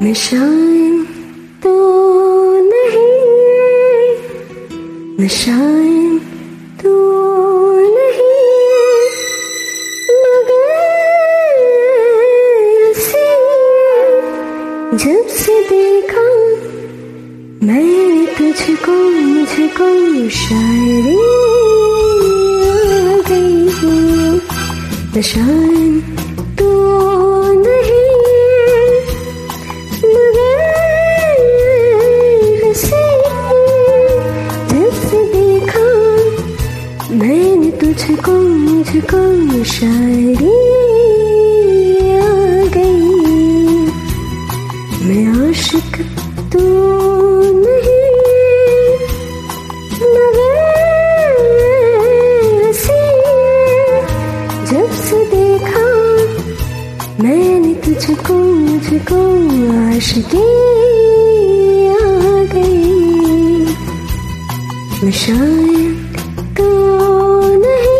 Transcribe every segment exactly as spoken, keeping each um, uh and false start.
नशाएं तो नहीं, नशाएं तो नहीं, मगर ऐसी जब से देखा मैंने तुझको, मुझको शायरी आ गई। नशाएं तो नहीं, मगर ऐसी जब से देखा मैंने तुझको, मुझको शायरी आ गई। मैं आशिक तो नहीं, मगर ऐसी जब से देखा मैंने तुझको, मुझको आशिकी आ गई। नशाएं तो नहीं।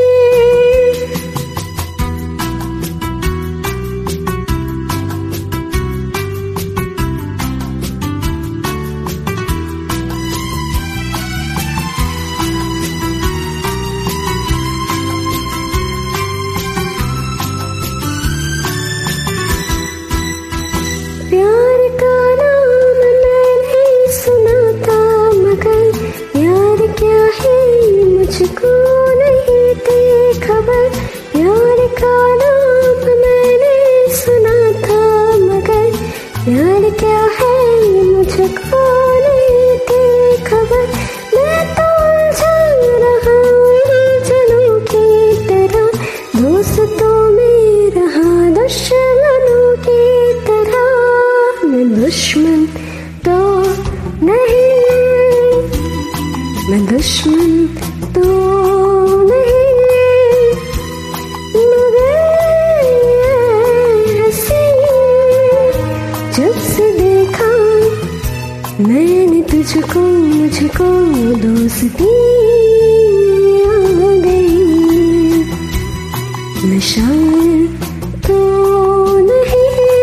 प्यार का नाम मैंने सुना था, मगर यार क्या है मुझको नहीं थी खबर। प्यार का नाम मैंने सुना था, मगर यार क्या है मुझको नहीं थी खबर। मैं तो उलझा रहा उलझनों की तरह, दोस्तों में रहा दुश्मनों की तरह। मैं दुश्मन तो नहीं, मैं दुश्मन तो नहीं, मगर ऐसी जब से देखा मैंने तुझको, मुझको दोस्ती आ गई। नशाएं तो नहीं।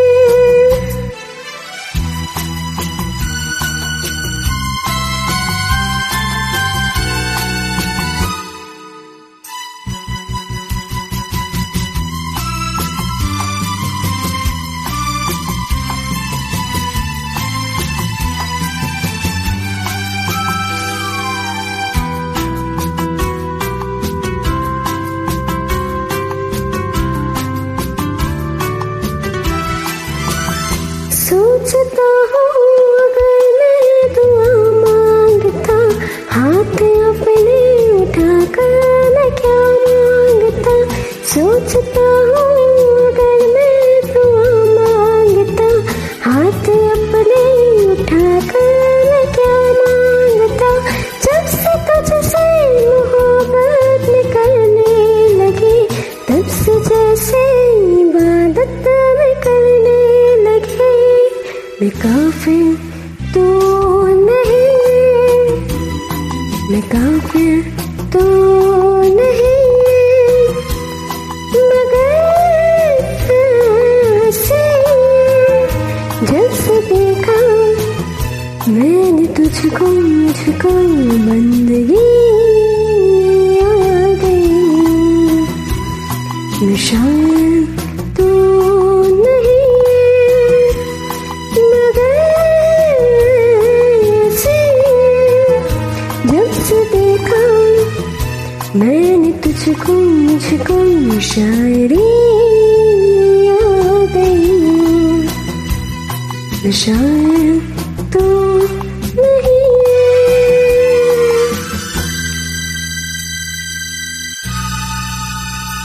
सोचता हूँ अगर मैं दुआ मांगता, हाथ अपने उठाकर मैं क्या मांगता। सोचता हूँ अगर मैं दुआ मांगता, हाथ अपने उठाकर मैं क्या मांगता। जब से तुझसे मोहब्बत में करने लगी, तब से जैसे इबादत में करने लगी। मैं काफिर तो नहीं, मैं काफिर तो नहीं, मगर ऐसी जब से देखा मैंने तुझको, मुझको बंदगी आ गई। नशाएं तो नहीं, मैंने तुझको, मुझको शायरी आ गई। नशाएं तो